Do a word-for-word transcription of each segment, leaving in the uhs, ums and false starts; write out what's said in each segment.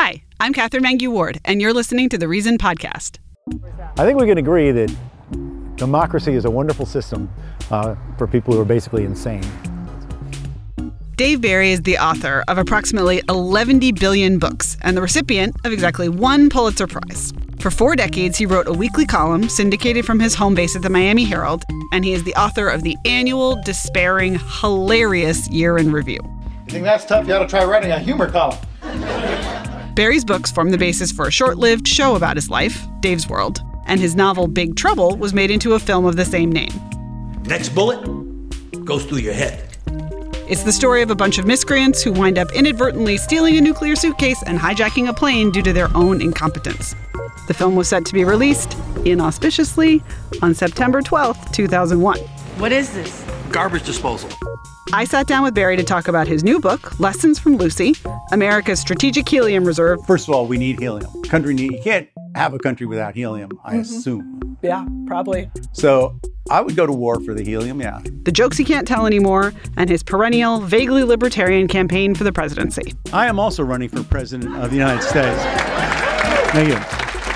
Hi, I'm Catherine Mangue-Ward, and you're listening to the Reason Podcast. I think we can agree that democracy is a wonderful system uh, for people who are basically insane. Dave Barry is the author of approximately eleven billion books and the recipient of exactly one Pulitzer Prize. For four decades, he wrote a weekly column syndicated from his home base at the Miami Herald, and he is the author of the annual, despairing, hilarious Year in Review. You think that's tough? You ought to try writing a humor column. Barry's books form the basis for a short-lived show about his life, Dave's World, and his novel Big Trouble was made into a film of the same name. Next bullet goes through your head. It's the story of a bunch of miscreants who wind up inadvertently stealing a nuclear suitcase and hijacking a plane due to their own incompetence. The film was set to be released, inauspiciously, on September twelfth, two thousand one. What is this? Garbage disposal. I sat down with Barry to talk about his new book, Lessons from Lucy, America's Strategic Helium Reserve. First of all, we need helium. Country need, you can't have a country without helium, I mm-hmm. assume. Yeah, probably. So I would go to war for the helium, yeah. The jokes he can't tell anymore, and his perennial, vaguely libertarian campaign for the presidency. I am also running for president of the United States. Thank you.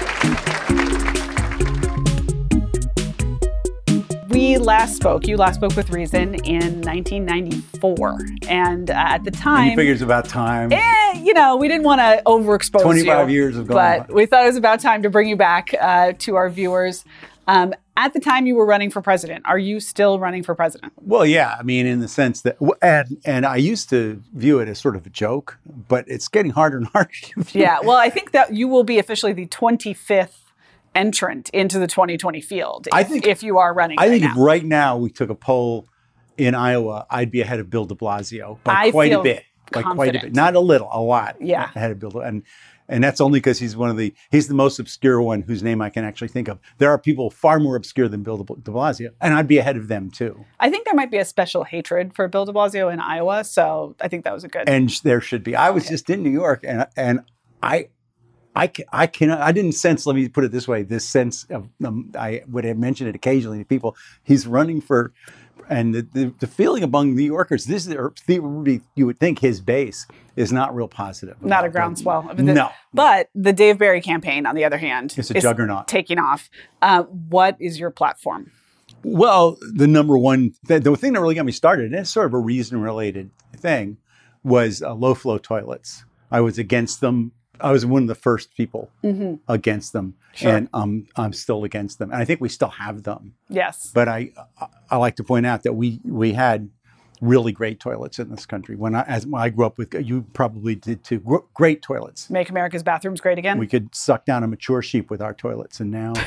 We last spoke, you last spoke with Reason in nineteen ninety-four. And uh, at the time... And you figured it's about time. Eh, you know, we didn't want to overexpose twenty-five you, years have gone but by. We thought it was about time to bring you back uh, to our viewers. Um, at the time you were running for president, are you still running for president? Well, yeah. I mean, in the sense that, and and I used to view it as sort of a joke, but it's getting harder and harder to view. Yeah, well, I think that you will be officially the twenty-fifth entrant into the twenty twenty field if, I think, if you are running I right think now. if right now we took a poll in Iowa, I'd be ahead of Bill de Blasio by I quite feel a bit. By confident. quite a bit. Not a little, a lot. Yeah. Ahead of Bill. And and that's only because he's one of the, he's the most obscure one whose name I can actually think of. There are people far more obscure than Bill de Blasio, and I'd be ahead of them too. I think there might be a special hatred for Bill de Blasio in Iowa, so I think that was a good. And there should be. I was okay. just in New York, and and I, I, I cannot. I didn't sense. Let me put it this way: this sense of um, I would have mentioned it occasionally to people. He's running for, and the the, the feeling among New Yorkers, this is or the, you would think his base is not real positive. Not a groundswell. No. But the Dave Barry campaign, on the other hand, it's a is juggernaut taking off. Uh, what is your platform? Well, the number one, the, the thing that really got me started, and it's sort of a reason-related thing, was uh, low-flow toilets. I was against them. I was one of the first people mm-hmm. against them, sure. and um, I'm still against them. And I think we still have them. Yes. But I, I like to point out that we we had really great toilets in this country. When I, as when I grew up with, you probably did too. Great toilets. Make America's bathrooms great again. We could suck down a mature sheep with our toilets, and now,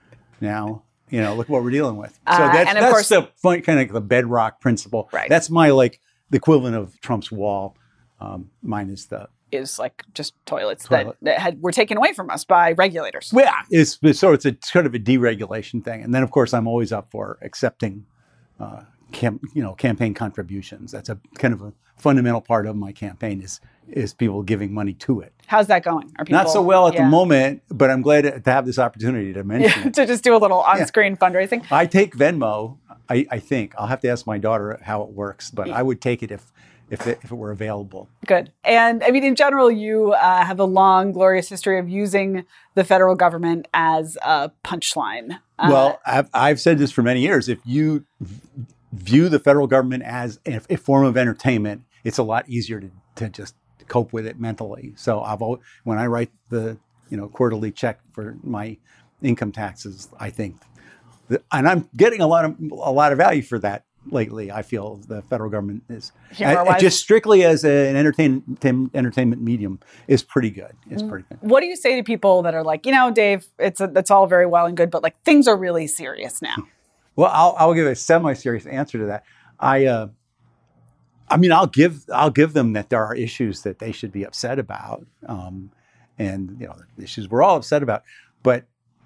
now. You know, look what we're dealing with. So uh, that's, and of that's course, the fun, kind of the bedrock principle. Right. That's my, like, the equivalent of Trump's wall. Um, mine is the... Is like just toilets toilet. that, that had, were taken away from us by regulators. Well, yeah, it's, so it's a sort of a deregulation thing. And then, of course, I'm always up for accepting, uh, cam, you know, campaign contributions. That's a kind of a fundamental part of my campaign is is people giving money to it. How's that going? Are people, Not so well at yeah. the moment, but I'm glad to, to have this opportunity to mention yeah, it. To just do a little on-screen yeah. fundraising. I take Venmo, I, I think. I'll have to ask my daughter how it works, but yeah. I would take it if if it, if it were available. Good. And I mean, in general, you uh, have a long, glorious history of using the federal government as a punchline. Uh, well, I've, I've said this for many years. If you v- view the federal government as a, a form of entertainment, it's a lot easier to, to just cope with it mentally. So I've always, when I write the you know quarterly check for my income taxes, I think, that, and I'm getting a lot of a lot of value for that lately. I feel the federal government is uh, just strictly as an entertain, entertainment medium is pretty good. It's pretty good. What do you say to people that are like, you know, Dave, it's a, that's all very well and good, but like things are really serious now? Well, I'll, I'll give a semi-serious answer to that. I. Uh, I mean, I'll give I'll give them that there are issues that they should be upset about, um, and you know, issues we're all upset about. But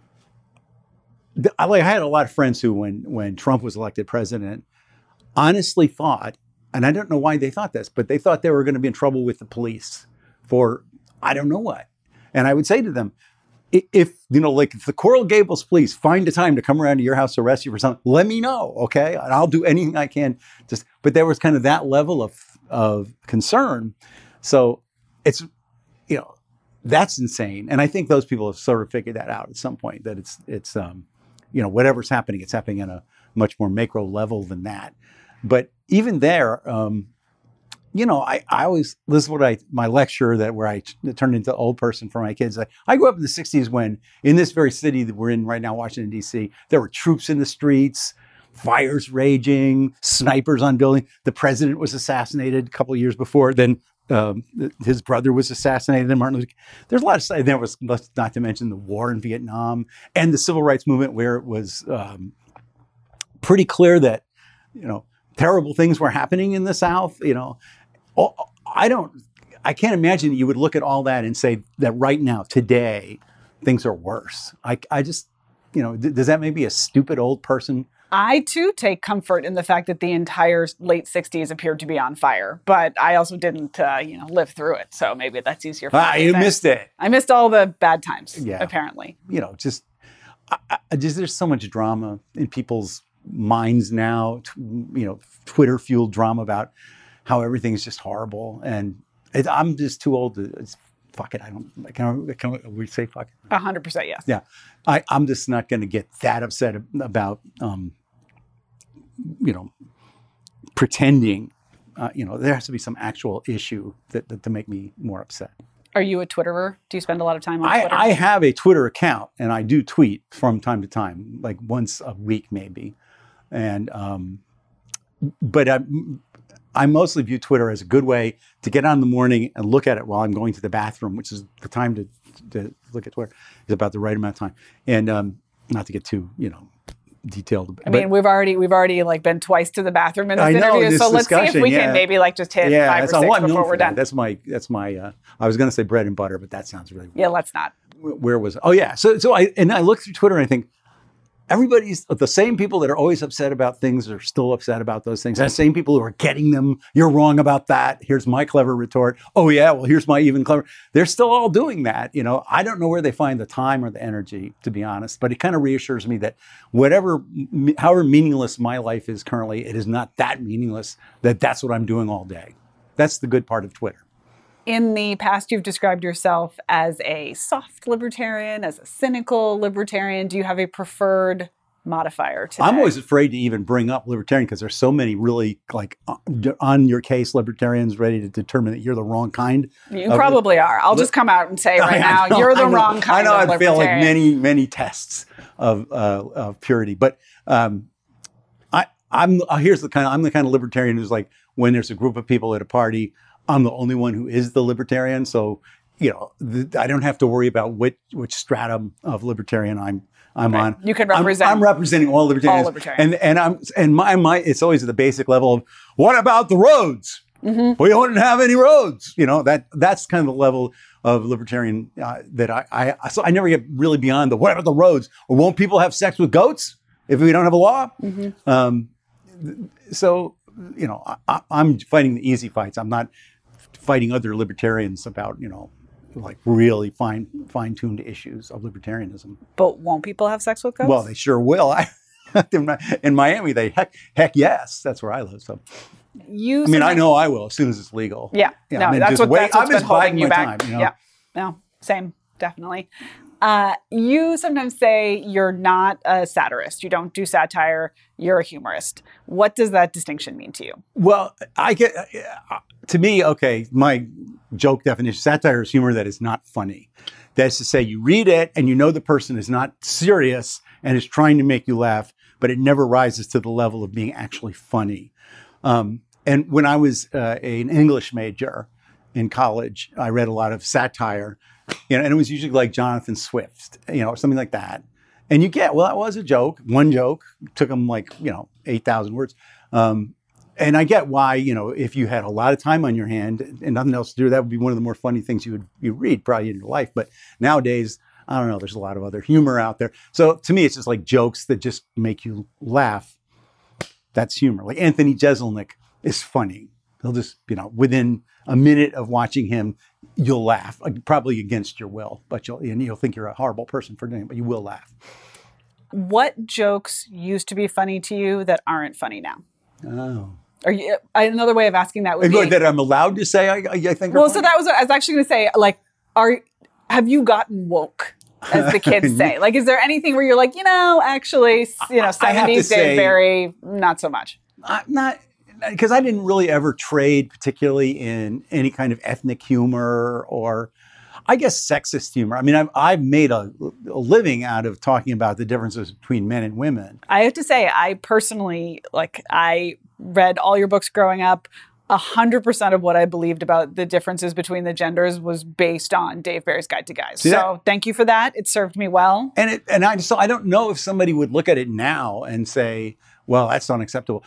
the, I, like, I had a lot of friends who, when when Trump was elected president, honestly thought, and I don't know why they thought this, but they thought they were going to be in trouble with the police for I don't know what. And I would say to them, if, you know, like if the Coral Gables police find a time to come around to your house to arrest you for something, let me know, okay? And I'll do anything I can. Just, but there was kind of that level of of concern. So it's, you know, that's insane. And I think those people have sort of figured that out at some point, that it's, it's um, you know, whatever's happening, it's happening on a much more macro level than that. But even there, um, you know, I, I always, this is what I, my lecture that where I t- turned into old person for my kids. I, I grew up in the sixties when in this very city that we're in right now, Washington, D C, there were troops in the streets, fires raging, snipers on buildings. The president was assassinated a couple of years before. Then um, his brother was assassinated. And Martin Luther King. There's a lot of stuff. There was, not to mention the war in Vietnam and the civil rights movement, where it was um, pretty clear that, you know, terrible things were happening in the South, you know. I don't, I can't imagine that you would look at all that and say that right now, today, things are worse. I, I just, you know, th- does that make me a stupid old person? I, too, take comfort in the fact that the entire late sixties appeared to be on fire. But I also didn't, uh, you know, live through it. So maybe that's easier for me. Ah, you missed it. I missed all the bad times, yeah. apparently. You know, just, I, I just, there's so much drama in people's minds now, t- you know, Twitter-fueled drama about how everything's just horrible. And it, I'm just too old to, it's, fuck it, I don't, can, I, can we say fuck it? A hundred percent, yes. Yeah. I, I'm just not going to get that upset about, um, you know, pretending, uh, you know, there has to be some actual issue that, that to make me more upset. Are you a Twitterer? Do you spend a lot of time on I, Twitter? I have a Twitter account, and I do tweet from time to time, like once a week maybe. And, um, but I'm, I mostly view Twitter as a good way to get on in the morning and look at it while I'm going to the bathroom, which is the time to, to look at Twitter. It's about the right amount of time. And um, not to get too, you know, detailed. I mean, we've already we've already like been twice to the bathroom in this I know, interview, this so let's see if we yeah. can maybe like just hit yeah, five or that's six all I'm known before for we're that. done. That's my, that's my, uh, I was going to say bread and butter, but that sounds really weird. Yeah, let's not. Where was it? Oh yeah. So, so I, and I look through Twitter and I think, everybody's, the same people that are always upset about things are still upset about those things. And the same people who are getting them, you're wrong about that. Here's my clever retort. Oh yeah, well here's my even clever. They're still all doing that. You know, I don't know where they find the time or the energy, to be honest, but it kind of reassures me that whatever, however meaningless my life is currently, it is not that meaningless that that's what I'm doing all day. That's the good part of Twitter. In the past, you've described yourself as a soft libertarian, as a cynical libertarian. Do you have a preferred modifier today? I'm always afraid to even bring up libertarian because there's so many really like on your case libertarians ready to determine that you're the wrong kind. You probably are. I'll li- just come out and say right I, now, I you're the I know, wrong kind I know of I've failed like libertarian. many, many tests of, uh, of purity. But um, I, I'm here's the kind of, I'm the kind of libertarian who's like, when there's a group of people at a party, I'm the only one who is the libertarian. So, you know, the, I don't have to worry about which which stratum of libertarian I'm I'm okay. on. You can represent. I'm, I'm representing all libertarians. All libertarians. And and I'm and my my it's always at the basic level of what about the roads? Mm-hmm. We don't have any roads. You know, that that's kind of the level of libertarian uh, that I, I so I never get really beyond the what about the roads? Or won't people have sex with goats if we don't have a law? Mm-hmm. Um, so you know, I, I'm fighting the easy fights. I'm not fighting other libertarians about, you know, like really fine fine-tuned issues of libertarianism. But won't people have sex with goats? Well, they sure will. I, in Miami, they heck heck yes. That's where I live. So, you. I mean, I know I will as soon as it's legal. Yeah, yeah no, I mean, that's just what wait, that's what's I'm been just holding biding you my back. time, you know? Yeah, no, same, definitely. Uh, you sometimes say you're not a satirist. You don't do satire. You're a humorist. What does that distinction mean to you? Well, I get uh, to me, okay, my joke definition, satire is humor that is not funny. That's to say, you read it and you know the person is not serious and is trying to make you laugh, but it never rises to the level of being actually funny. Um, and when I was uh, an English major in college, I read a lot of satire. You know, and it was usually like Jonathan Swift, you know, or something like that. And you get, well, that was a joke, one joke, took them like, you know, eight thousand words. Um, and I get why, you know, if you had a lot of time on your hand and nothing else to do, that would be one of the more funny things you would you read probably in your life. But nowadays, I don't know, there's a lot of other humor out there. So to me, it's just like jokes that just make you laugh. That's humor. Like Anthony Jeselnik is funny. He'll just, you know, within a minute of watching him, you'll laugh, probably against your will, but you'll and you'll think you're a horrible person for doing it, but you will laugh. What jokes used to be funny to you that aren't funny now? Oh. Are you, another way of asking that would be that I'm allowed to say, I, I think. Well, so that was what I was actually going to say. Like, are have you gotten woke, as the kids say? Like, is there anything where you're like, you know, actually, you know, seventies Dave Barry, not so much? I'm not, because I didn't really ever trade particularly in any kind of ethnic humor or, I guess, sexist humor. I mean, I've, I've made a, a living out of talking about the differences between men and women. I have to say, I personally, like, I read all your books growing up. A hundred percent of what I believed about the differences between the genders was based on Dave Barry's Guide to Guys. See so that? Thank you for that. It served me well. And it, and I so I don't know if somebody would look at it now and say, well, that's unacceptable.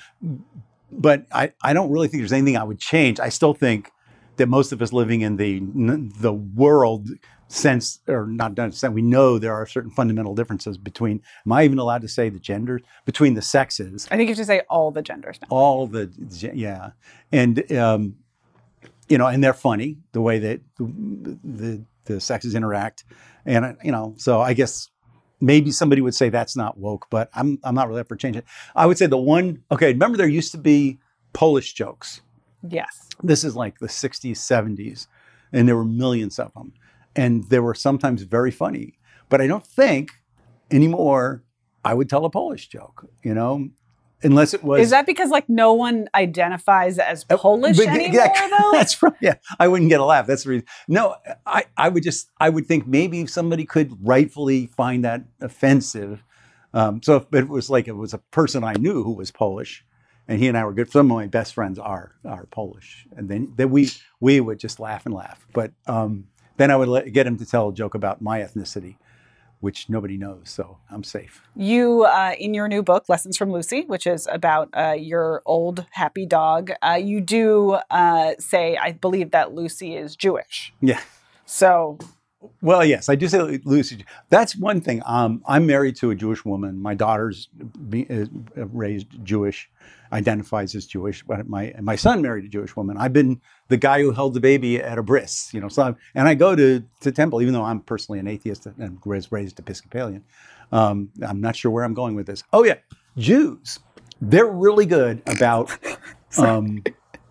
But I, I don't really think there's anything I would change. I still think that most of us living in the the world sense, or not sense, we know there are certain fundamental differences between, am I even allowed to say the genders? Between the sexes. I think you have to say all the genders now. All the, yeah. And, um, you know, and they're funny, the way that the, the, the sexes interact. And, you know, so I guess maybe somebody would say that's not woke, but I'm I'm not really up for changing it. I would say the one, okay, remember there used to be Polish jokes. Yes. This is like the sixties, seventies, and there were millions of them. And they were sometimes very funny. But I don't think anymore I would tell a Polish joke, you know, unless it was... Is that because, like, no one identifies as Polish uh, anymore, yeah, though? That's right. Yeah, I wouldn't get a laugh. That's the reason. No, I, I would just, I would think maybe somebody could rightfully find that offensive. Um, so if it was like, it was a person I knew who was Polish, and he and I were good. Some of my best friends are are Polish. And then, then we we would just laugh and laugh. But um, then I would let, get him to tell a joke about my ethnicity, which nobody knows, so I'm safe. You, uh, in your new book, Lessons from Lucy, which is about uh, your old happy dog, uh, you do uh, say, I believe, that Lucy is Jewish. Yeah. So... Well, yes, I do say Lucy. That's one thing. Um, I'm married to a Jewish woman. My daughter's be, is raised Jewish, identifies as Jewish. But my my son married a Jewish woman. I've been the guy who held the baby at a bris, you know. So I'm, and I go to to temple, even though I'm personally an atheist and was raised Episcopalian. Um, I'm not sure where I'm going with this. Oh yeah, Jews. They're really good about. Um,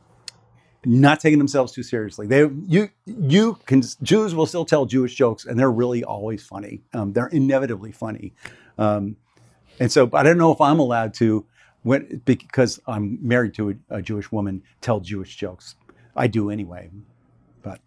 Not taking themselves too seriously. They, you, you can. Jews will still tell Jewish jokes, and they're really always funny. Um, they're inevitably funny, um, and so. But I don't know if I'm allowed to, when, because I'm married to a, a Jewish woman, tell Jewish jokes. I do anyway, but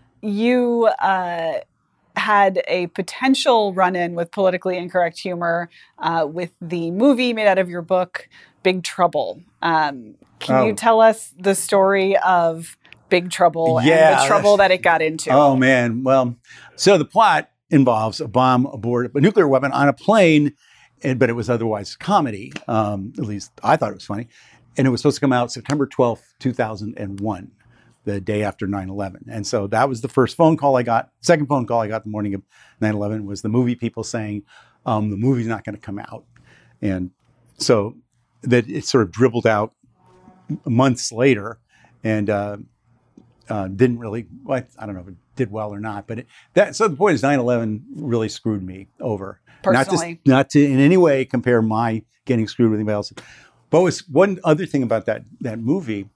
you uh, had a potential run-in with politically incorrect humor uh, with the movie made out of your book, Big Trouble. Um, Can oh. you tell us the story of Big Trouble yeah, and the trouble that it got into? Oh, man. Well, so the plot involves a bomb aboard a nuclear weapon on a plane, and, but it was otherwise comedy. Um, at least I thought it was funny. And it was supposed to come out September twelfth, two thousand one, the day after nine eleven. And so that was the first phone call I got. Second phone call I got the morning of nine eleven was the movie people saying, um, the movie's not going to come out. And so that it sort of dribbled out months later, and uh, uh, didn't really. Well, I don't know if it did well or not, but it, that. So the point is, nine eleven really screwed me over. Personally, not to, not to in any way compare my getting screwed with anybody else. But was one other thing about that that movie.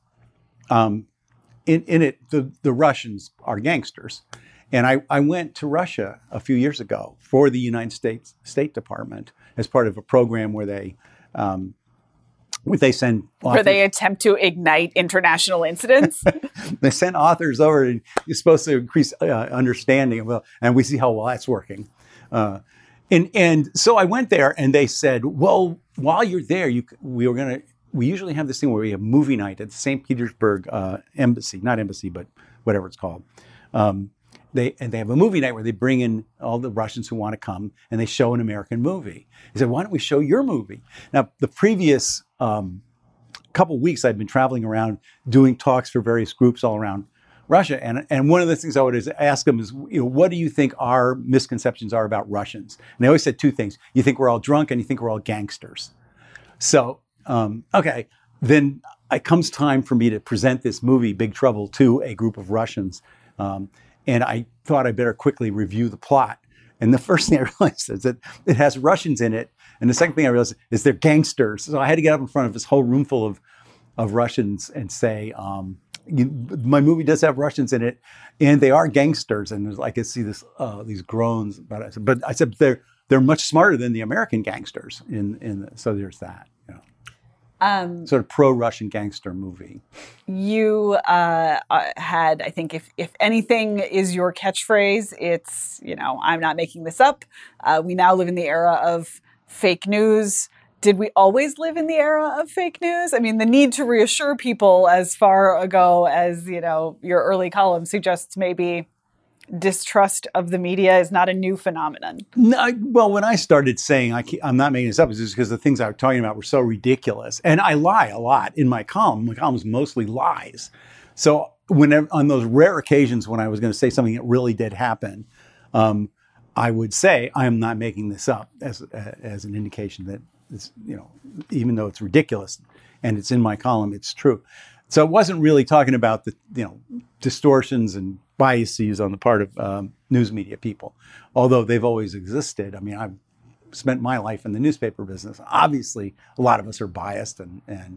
Um, in in it, the the Russians are gangsters, and I I went to Russia a few years ago for the United States State Department as part of a program where they. Um, Where they send authors. Where they attempt to ignite international incidents. They send authors over, and you're supposed to increase uh, understanding of, well, and we see how well that's working. Uh, and and so I went there, and they said, well, while you're there, you we were gonna we usually have this thing where we have movie night at the Saint Petersburg uh, embassy, not embassy, but whatever it's called. Um, They and they have a movie night where they bring in all the Russians who want to come, and they show an American movie. He said, "Why don't we show your movie?" Now, the previous um, couple weeks, I'd been traveling around doing talks for various groups all around Russia, and and one of the things I would ask them is, you know, what do you think our misconceptions are about Russians? And they always said two things: you think we're all drunk, and you think we're all gangsters. So, um, okay, then it comes time for me to present this movie, Big Trouble, to a group of Russians. Um, And I thought I better quickly review the plot. And the first thing I realized is that it has Russians in it. And the second thing I realized is they're gangsters. So I had to get up in front of this whole room full of, of Russians and say, um, you, my movie does have Russians in it, and they are gangsters. And there's, I can see this uh, these groans, but I said, but I said they're they're much smarter than the American gangsters. In in the, so there's that. You know. Um, sort of pro-Russian gangster movie. You uh, had, I think, if if anything is your catchphrase, it's, you know, I'm not making this up. Uh, we now live in the era of fake news. Did we always live in the era of fake news? I mean, the need to reassure people as far ago as, you know, your early column suggests maybe distrust of the media is not a new phenomenon. No, I, well, when I started saying I I'm not making this up, it's just because the things I was talking about were so ridiculous. And I lie a lot in my column. My column is mostly lies. So whenever, on those rare occasions when I was going to say something that really did happen, um, I would say I am not making this up as uh, as an indication that it's, you know, even though it's ridiculous and it's in my column, it's true. So it wasn't really talking about the, you know, distortions and biases on the part of um, news media people, although they've always existed. I mean, I've spent my life in the newspaper business. Obviously, a lot of us are biased, and and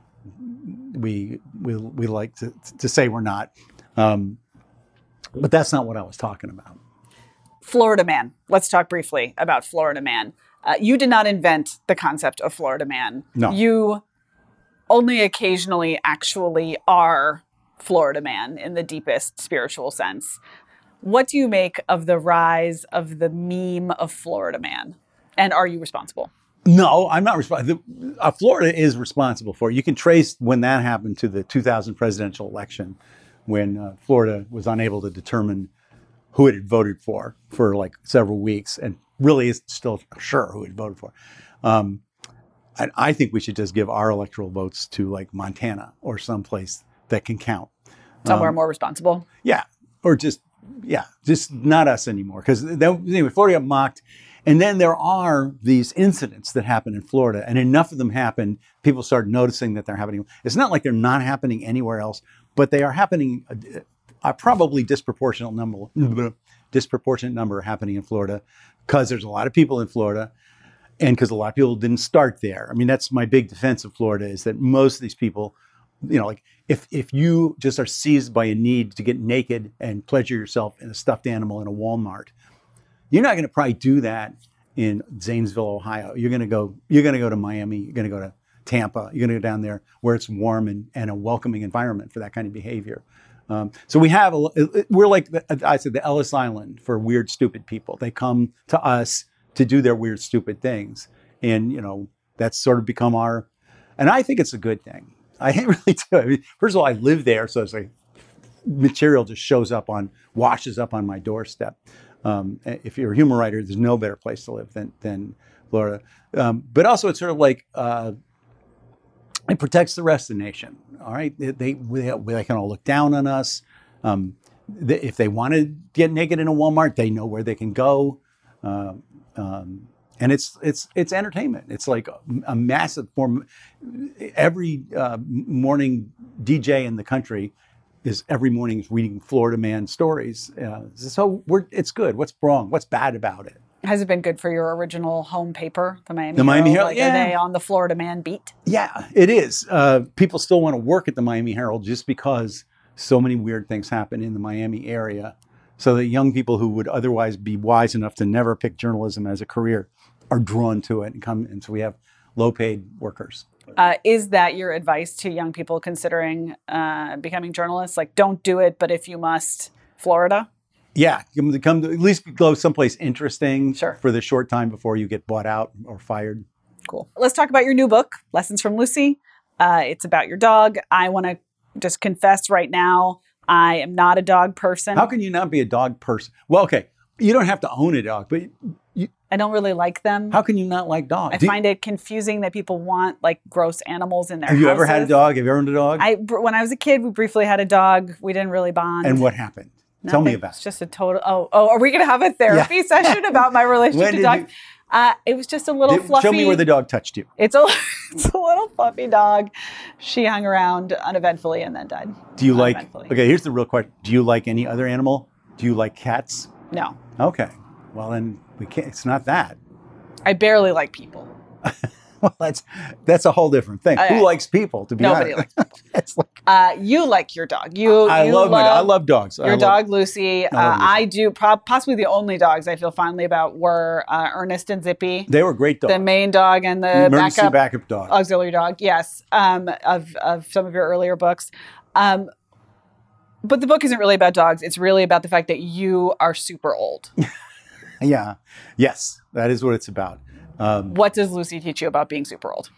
we we we like to to say we're not, um, but that's not what I was talking about. Florida Man. Let's talk briefly about Florida Man. Uh, you did not invent the concept of Florida Man. No. You only occasionally actually are Florida Man in the deepest spiritual sense. What do you make of the rise of the meme of Florida Man? And are you responsible? No, I'm not responsible. Uh, Florida is responsible for it. You can trace when that happened to the two thousand presidential election, when uh, Florida was unable to determine who it had voted for for like several weeks, and really is still sure who it voted for. Um, and I think we should just give our electoral votes to like Montana or someplace that can count. Somewhere um, more responsible. Yeah, or just yeah, just not us anymore. Because anyway, Florida got mocked, and then there are these incidents that happen in Florida, and enough of them happen, people start noticing that they're happening. It's not like they're not happening anywhere else, but they are happening. A, a probably disproportionate number, disproportionate number happening in Florida, because there's a lot of people in Florida, and because a lot of people didn't start there. I mean, that's my big defense of Florida, is that most of these people, you know, like if if you just are seized by a need to get naked and pleasure yourself in a stuffed animal in a Walmart, you're not going to probably do that in Zanesville, Ohio. You're going to go. You're going to go to Miami. You're going to go to Tampa. You're going to go down there where it's warm and, and a welcoming environment for that kind of behavior. Um, so we have a. We're like the, I said, the Ellis Island for weird, stupid people. They come to us to do their weird, stupid things, and you know that's sort of become our. And I think it's a good thing. I really do. I mean, first of all, I live there, so it's like material just shows up on, washes up on my doorstep. Um, if you're a humor writer, there's no better place to live than than Florida. Um, but also, it's sort of like uh, it protects the rest of the nation. All right, they they, they can all look down on us. Um, they, if they want to get naked in a Walmart, they know where they can go. Uh, um, And it's it's it's entertainment. It's like a, a massive form. Every uh, morning D J in the country is every morning is reading Florida Man stories. Uh, so we're it's good. What's wrong? What's bad about it? Has it been good for your original home paper, the Miami the Herald? Miami Herald? Like, yeah. Are they on the Florida Man beat? Yeah, it is. Uh, people still want to work at the Miami Herald just because so many weird things happen in the Miami area. So that young people who would otherwise be wise enough to never pick journalism as a career are drawn to it and come. And so we have low-paid workers. Uh, is that your advice to young people considering uh, becoming journalists? Like, don't do it, but if you must, Florida? Yeah, come to, come to at least go someplace interesting sure. for the short time before you get bought out or fired. Cool. Let's talk about your new book, Lessons from Lucy. Uh, it's about your dog. I want to just confess right now, I am not a dog person. How can you not be a dog person? Well, okay, you don't have to own a dog, but you, I don't really like them. How can you not like dogs? I Do find you, it confusing that people want like gross animals in their Have houses. you ever had a dog? Have you ever owned a dog? I, when I was a kid, we briefly had a dog. We didn't really bond. And what happened? Nothing. Tell me about it's it. It's just a total, oh, oh, are we going to have a therapy yeah. session about my relationship when to dogs? You, uh, it was just a little did, fluffy. Show me where the dog touched you. It's a, it's a little fluffy dog. She hung around uneventfully and then died. Do you like, okay, here's the real question. Do you like any other animal? Do you like cats? No. Okay. Well, then we can't, it's not that. I barely like people. Well, that's that's a whole different thing. Uh, Who likes people, to be nobody honest? Nobody likes people. It's like, Uh, you like your dog. You, I you love, my, I love dogs. I Your love- dog, Lucy. I Uh, love Lucy. I do. Pro- possibly the only dogs I feel fondly about were uh, Ernest and Zippy, They were great dogs. the main dog and the Emergency backup, backup dog. auxiliary dog. Yes, um, of of some of your earlier books. Um, but the book isn't really about dogs. It's really about the fact that you are super old. Yeah. Yes, that is what it's about. Um, What does Lucy teach you about being super old?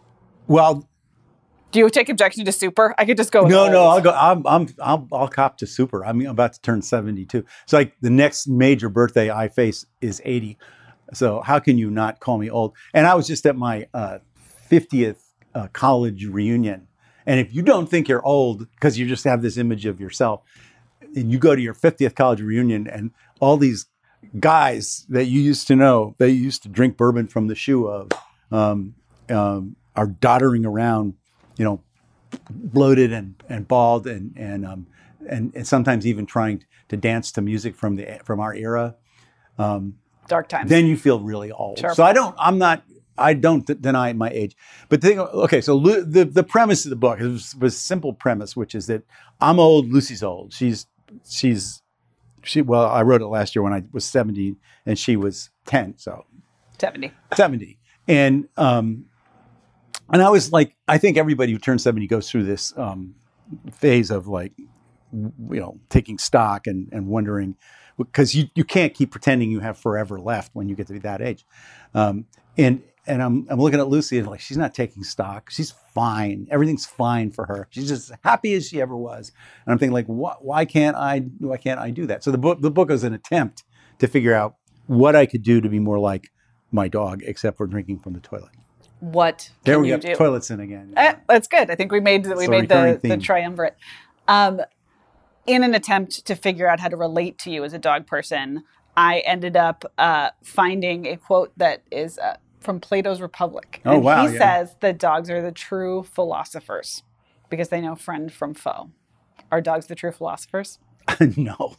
well, Do you take objection to super? I could just go with no, old. no, I'll go. I'm, I'm, I'll, I'll cop to super. I'm about to turn seventy-two. So like the next major birthday I face is eighty. So how can you not call me old? And I was just at my uh, fiftieth uh, college reunion. And if you don't think you're old because you just have this image of yourself, and you go to your fiftieth college reunion and all these guys that you used to know, that you used to drink bourbon from the shoe of, um, um, are doddering around, you know, bloated and, and bald and and, um, and and sometimes even trying to dance to music from the from our era. Um, Dark times. then you feel really old. Sure. So I don't. I'm not. I don't d- deny my age. But the thing. Okay. So Lu, the the premise of the book was, was a simple premise, which is that I'm old. Lucy's old. She's she's she. Well, I wrote it last year when I was seventy, and she was ten. So seventy. seventy. And um, and I was like, I think everybody who turns seventy goes through this um, phase of like, you know, taking stock and, and wondering, because you, you can't keep pretending you have forever left when you get to be that age. Um, and and I'm I'm looking at Lucy and like, she's not taking stock. She's fine. Everything's fine for her. She's just as happy as she ever was. And I'm thinking like, what, why can't I why can't I do that? So the book the book was an attempt to figure out what I could do to be more like my dog, except for drinking from the toilet. What There can we you go. do? Toilets in again. Eh, that's good. I think we made we It's a made recurring the, the theme. triumvirate. Um, in an attempt to figure out how to relate to you as a dog person, I ended up uh, finding a quote that is uh, from Plato's Republic. Oh, and wow, he yeah. says that dogs are the true philosophers because they know friend from foe. Are dogs the true philosophers? No.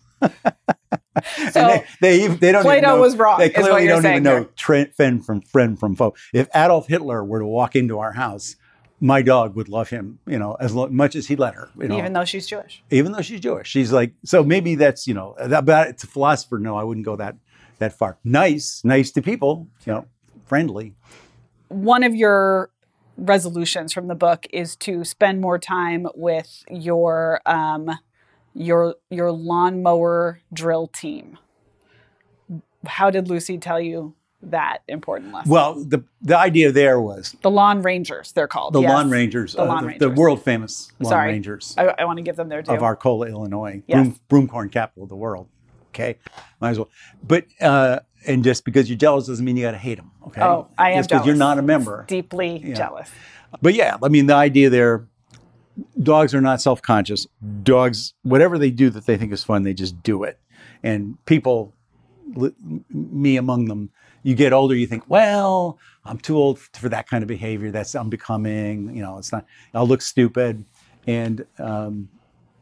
So And they, they, they don't Plato even know, was wrong, They is what clearly you're don't saying even know there. tre- friend from friend from foe. If Adolf Hitler were to walk into our house, my dog would love him, you know, as lo- much as he let her. You know, even though she's Jewish. even though she's Jewish, she's like. So maybe that's you know that, but it's a philosopher. No, I wouldn't go that that far. Nice, nice to people, you know, friendly. One of your resolutions from the book is to spend more time with your um, your your lawnmower drill team. How did Lucy tell you that important lesson? Well, the the idea there was The Lawn Rangers, they're called. the yes. lawn rangers, The uh, Lawn the, Rangers. the world famous lawn Sorry. rangers. I, I want to give them their due. of Arcola, Illinois, Yes. broom, broomcorn capital of the world. Okay, might as well. But uh, and just because you're jealous doesn't mean you got to hate them. Okay, Oh, I am just because you're jealous. not a member. Deeply Yeah. jealous. But yeah, I mean the idea there. Dogs are not self-conscious. Dogs, whatever they do that they think is fun, they just do it. And people, li- me among them, you get older, you think, well, I'm too old for that kind of behavior. That's unbecoming. You know, it's not. I'll look stupid. And um,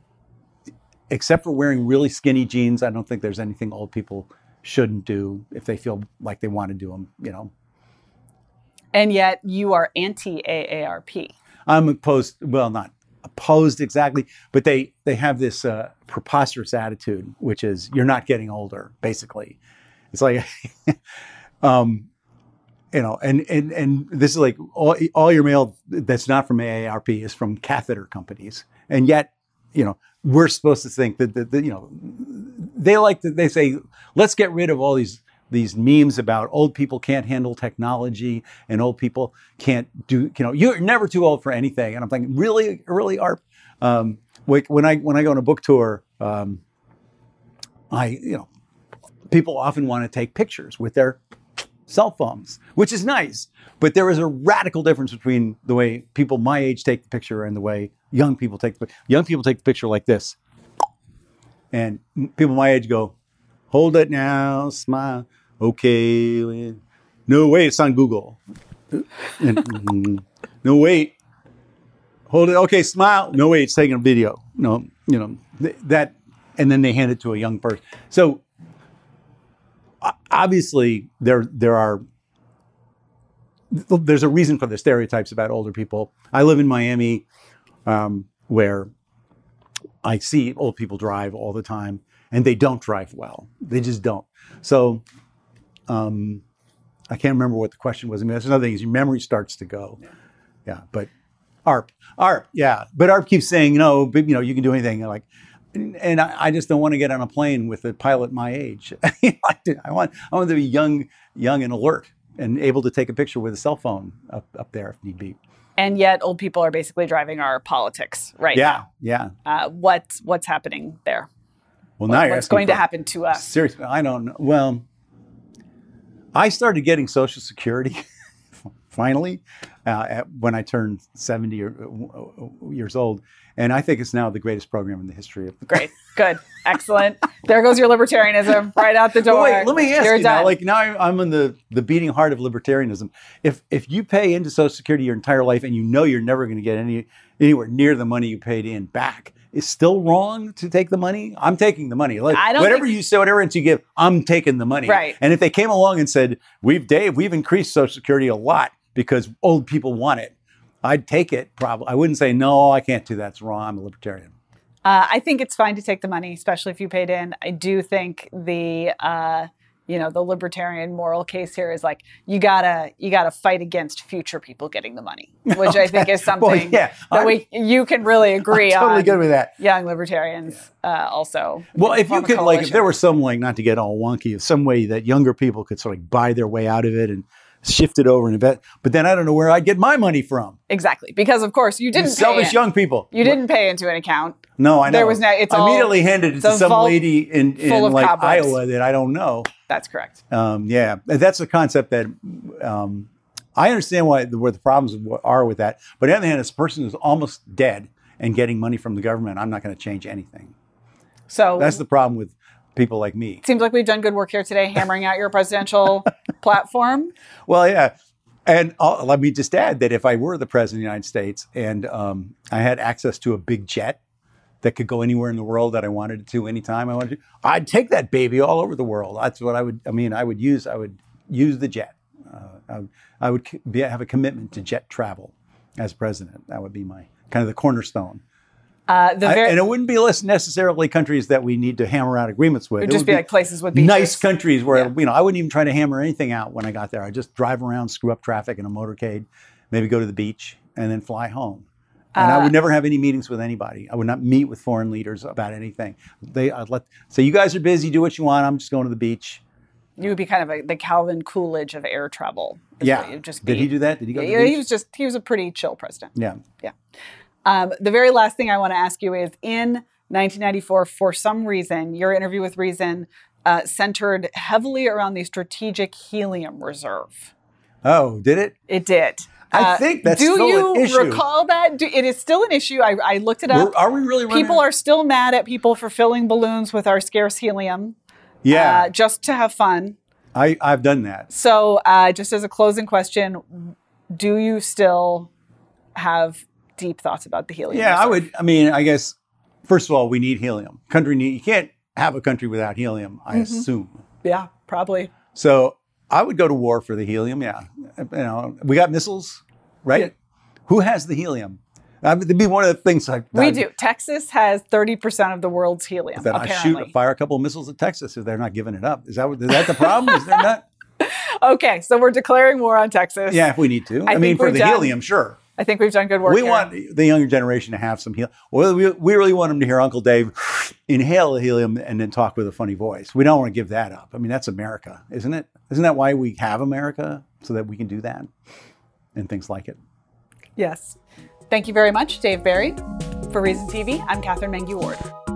except for wearing really skinny jeans, I don't think there's anything old people shouldn't do if they feel like they want to do them. You know, And yet you are anti-A A R P. I'm opposed. Well, not opposed exactly, but they they have this uh, preposterous attitude, which is you're not getting older. Basically, it's like, um, you know, and and and this is like all all your mail that's not from A A R P is from catheter companies, and yet, you know, we're supposed to think that that, that you know, they like to they say let's get rid of all these. These memes about old people can't handle technology and old people can't do, you know, you're never too old for anything. And I'm thinking, really, really, Arp? Um, like when I when I go on a book tour, um, I, you know, people often want to take pictures with their cell phones, which is nice. But there is a radical difference between the way people my age take the picture and the way young people take the picture. Young people take the picture like this. And people my age go, hold it now, smile. Okay. No, wait, it's on Google. And, mm, no, wait. Hold it. Okay, smile. No, wait, it's taking a video. No, you know, th- that, and then they hand it to a young person. So o- obviously there there are, there's a reason for the stereotypes about older people. I live in Miami. Um, where I see old people drive all the time, and they don't drive well. They just don't. So um, I can't remember what the question was. I mean, that's another thing is your memory starts to go. Yeah, yeah but A R P, A R P, yeah. But A R P keeps saying, you know, you know, you can do anything. And like, and I, I just don't want to get on a plane with a pilot my age. I want, I want to be young, young and alert and able to take a picture with a cell phone up, up there if need be. And yet old people are basically driving our politics right yeah, now. Yeah, yeah. Uh, what, what's happening there? Well, now what, you're what's going for, to happen to us? Seriously, I don't know. Well, I started getting Social Security finally uh, at, when I turned seventy or, uh, years old. And I think it's now the greatest program in the history of Great. Good. Excellent. There goes your libertarianism right out the door. Well, wait, let me ask You're you done. now, like now I'm in the, the beating heart of libertarianism. If if you pay into Social Security your entire life and you know you're never going to get any anywhere near the money you paid in back, it's still wrong to take the money? I'm taking the money. Like I don't whatever think... you say, whatever you give, I'm taking the money. Right. And if they came along and said, we've Dave, we've increased Social Security a lot because old people want it, I'd take it. Probably. I wouldn't say, no, I can't do that. It's wrong. I'm a libertarian. Uh, I think it's fine to take the money, especially if you paid in. I do think the, uh, you know, the libertarian moral case here is like, you gotta, you gotta fight against future people getting the money, which I think is something well, yeah, that I'm, we, you can really agree I'm totally on. Good with that. Young libertarians uh, also. Well, if you could, like, if there was some, like, not to get all wonky, some way that younger people could sort of buy their way out of it and shift it over and invest, but then I don't know where I'd get my money from. Exactly, because of course you didn't. Selfish pay young people. You didn't pay into an account. No, I know. There was no. It's I all, immediately handed it to some lady in, in like cobwebs. Iowa that I don't know. That's correct. Um, yeah, that's a concept that um, I understand why where the problems are with that. But on the other hand, this person is almost dead and getting money from the government. I'm not going to change anything. So that's the problem with people like me. Seems like we've done good work here today, hammering out your presidential platform. Well, yeah. And I'll, let me just add that if I were the president of the United States and um, I had access to a big jet that could go anywhere in the world that I wanted it to anytime I wanted to, I'd take that baby all over the world. That's what I would, I mean, I would use, I would use the jet. Uh, I, I would be, have a commitment to jet travel as president. That would be my kind of the cornerstone. Uh, the very, I, and it wouldn't be less necessarily countries that we need to hammer out agreements with. It would just would be, be like places with beaches. Nice countries where, yeah. you know, I wouldn't even try to hammer anything out when I got there. I'd just drive around, screw up traffic in a motorcade, maybe go to the beach and then fly home. And uh, I would never have any meetings with anybody. I would not meet with foreign leaders about anything. They, I'd let, so you guys are busy, do what you want. I'm just going to the beach. You would be kind of a, the Calvin Coolidge of air travel. Yeah. Just be. Did he do that? Did he go to yeah, the beach? He was just, he was a pretty chill president. Yeah. Yeah. Um, the very last thing I want to ask you is in nineteen ninety-four, for some reason, your interview with Reason uh, centered heavily around the strategic helium reserve. Oh, did it? It did. I uh, think that's do still an issue. Do you recall that? Do, it is still an issue. I, I looked it up. We're, are we really running? People are still mad at people for filling balloons with our scarce helium. Yeah. Uh, just to have fun. I, I've done that. So uh, just as a closing question, do you still have deep thoughts about the helium Yeah, reserve? I would. I mean, I guess, first of all, we need helium. Country need, you can't have a country without helium, I mm-hmm. assume. Yeah, probably. So I would go to war for the helium, yeah. You know, we got missiles, right? Yeah. Who has the helium? I mean, it'd be one of the things like we do. Texas has thirty percent of the world's helium. Then apparently. I shoot, fire a couple of missiles at Texas if they're not giving it up. Is that is that the problem? Is there not? Okay, so we're declaring war on Texas. Yeah, if we need to. I, I mean, for the done, helium, sure. I think we've done good work. We here. want the younger generation to have some helium. Well, we, we really want them to hear Uncle Dave inhale the helium and then talk with a funny voice. We don't want to give that up. I mean, that's America, isn't it? Isn't that why we have America? So that we can do that and things like it. Yes. Thank you very much, Dave Barry. For Reason T V, I'm Catherine Mengue-Ward.